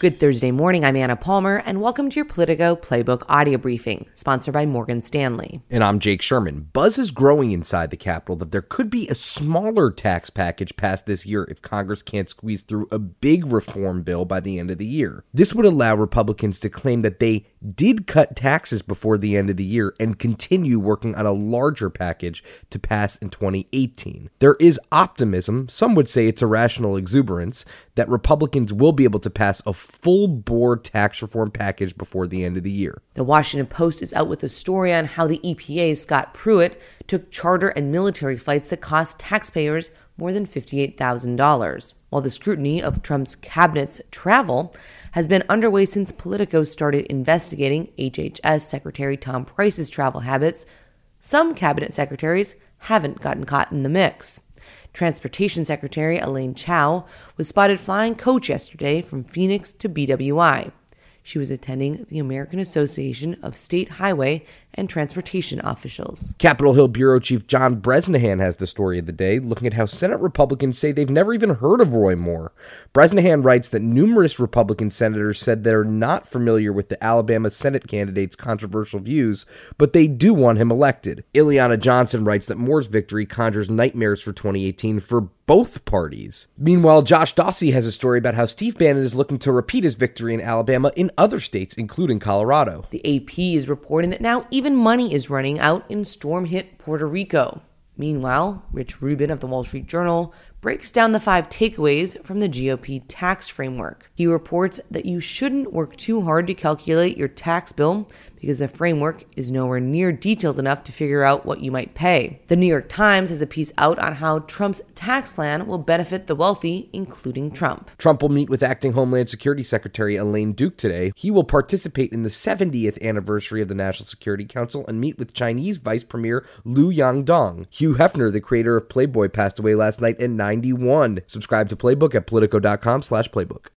Good Thursday morning, I'm Anna Palmer, and welcome to your Politico Playbook audio briefing, sponsored by Morgan Stanley. And I'm Jake Sherman. Buzz is growing inside the Capitol that there could be a smaller tax package passed this year if Congress can't squeeze through a big reform bill by the end of the year. This would allow Republicans to claim that they did cut taxes before the end of the year and continue working on a larger package to pass in 2018. There is optimism, some would say it's irrational exuberance, that Republicans will be able to pass a full-bore tax reform package before the end of the year. The Washington Post is out with a story on how the EPA's Scott Pruitt took charter and military flights that cost taxpayers more than $58,000. While the scrutiny of Trump's cabinet's travel has been underway since Politico started investigating HHS Secretary Tom Price's travel habits, some cabinet secretaries haven't gotten caught in the mix. Transportation Secretary Elaine Chao was spotted flying coach yesterday from Phoenix to BWI. She was attending the American Association of State Highway and Transportation Officials. Capitol Hill Bureau Chief John Bresnahan has the story of the day, looking at how Senate Republicans say they've never even heard of Roy Moore. Bresnahan writes that numerous Republican senators said they're not familiar with the Alabama Senate candidate's controversial views, but they do want him elected. Ileana Johnson writes that Moore's victory conjures nightmares for 2018 for both parties. Meanwhile, Josh Dawsey has a story about how Steve Bannon is looking to repeat his victory in Alabama in other states, including Colorado. The AP is reporting that now even money is running out in storm-hit Puerto Rico. Meanwhile, Rich Rubin of the Wall Street Journal breaks down the 5 takeaways from the GOP tax framework. He reports that you shouldn't work too hard to calculate your tax bill because the framework is nowhere near detailed enough to figure out what you might pay. The New York Times has a piece out on how Trump's tax plan will benefit the wealthy, including Trump. Trump will meet with Acting Homeland Security Secretary Elaine Duke today. He will participate in the 70th anniversary of the National Security Council and meet with Chinese Vice Premier Liu Yangdong. Hugh Hefner, the creator of Playboy, passed away last night at 91. Subscribe to Playbook at Politico.com/Playbook.